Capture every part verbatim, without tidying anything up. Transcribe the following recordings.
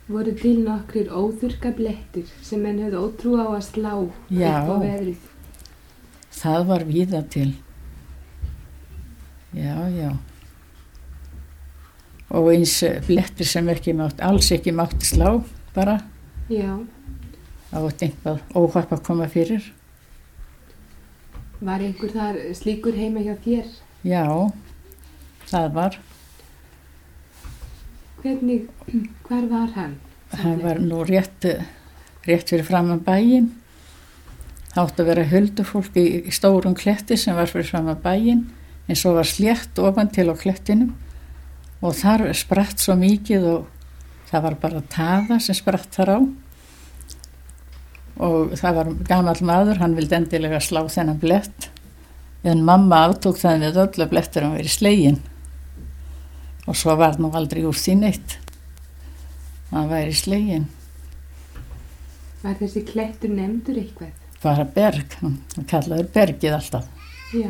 Voru til nokkrir óþurrka blettir sem menn höfðu ótrú á að slá Já. upp á veðrið? Það var víða til. Já, já. Og eins blettir sem ekki mátt, alls ekki mátti slá bara. Já. Það var eitthvað óhapp að koma fyrir. Var einhver þar slíkur heima hjá þér? Já, það var. Hvernig, hvar var hann? Hann var nú rétt, rétt fyrir framan bæinn. Það átti að vera huldufólk í, í stórum kletti sem var fyrir framan bæinn, en svo var slétt ofan til á klettinum og þar spratt svo mikið og það var bara taða sem spratt þar á. Og það var gamall maður, hann vildi endilega slá þennan blett, en mamma aftók það við öll að blettur hann verið sleginn. Og svo var nú aldrei úr því neitt. Hann væri sleginn. Var þessi klettur nefndur eitthvað? Bara berg, hann kallaður bergið alltaf. Já.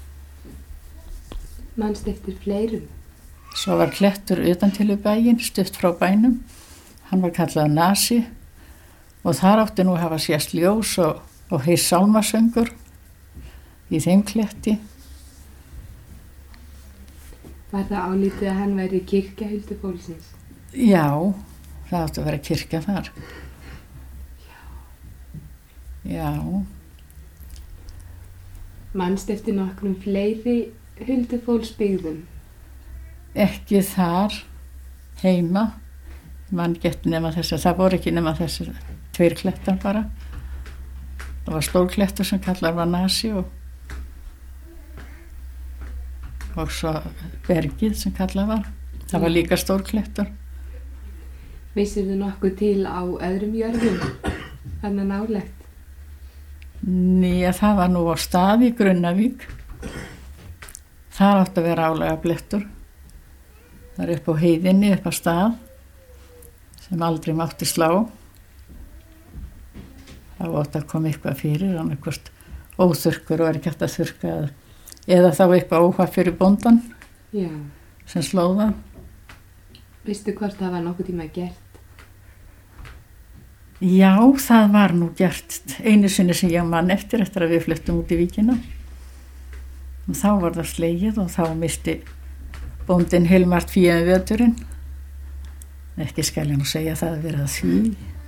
Manst eftir fleirum? Svo var klettur utan til í bæinn, stutt frá bænum. Hann var kallaður Nasi og þar átti nú að hafa sést ljós og, og heis sálmasöngur í þeim kletti. Var það álítið að hann væri kirkja huldufólksins? Já, það átti að vera kirkja þar. Já. Já. Manst eftir nokkrum fleiri huldufólksbyggðum? Ekki þar heima. Man getur nema þess, það voru ekki nema þessir tveir klettar bara. Það var stórklettur sem kallar var Nasi og og svo bergið sem kallað var. Það var líka stórklettur. Vissir þú nokkuð til á öðrum jörðum, þarna nálægt? Nei, það var nú á stað í Grunnavík. Það átti að vera álega blettur. Það er upp á heiðinni, upp á stað, sem aldrei mátti slá. Það átti að koma eitthvað fyrir, hann eitthvað óþurrkur og er ekki hægt að þurrka að eða þá eitthvað óhapp fyrir bóndan Já. sem slóða. Veistu hvort það var nokkuð tíma gert? Já, það var nú gert einu sinni sem ég man eftir eftir að við fluttum út í víkina. Og þá var það slegið og þá misti bóndinn heilmargt fíum veturinn. Ekki skal ég nú segja það að vera að því.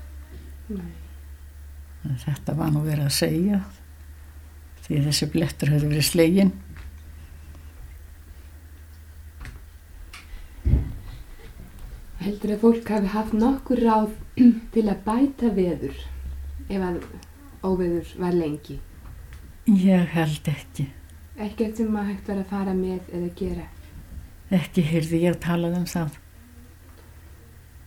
Nei. Þetta var nú verið að segja því þessi blettur hefði verið sleginn. Heldur að fólk hafi haft nokkur ráð til að bæta veður ef að óveður var lengi? Ég held ekki. Ekkert sem að hægt var að fara með eða gera? Ekki heyrði ég talað um það.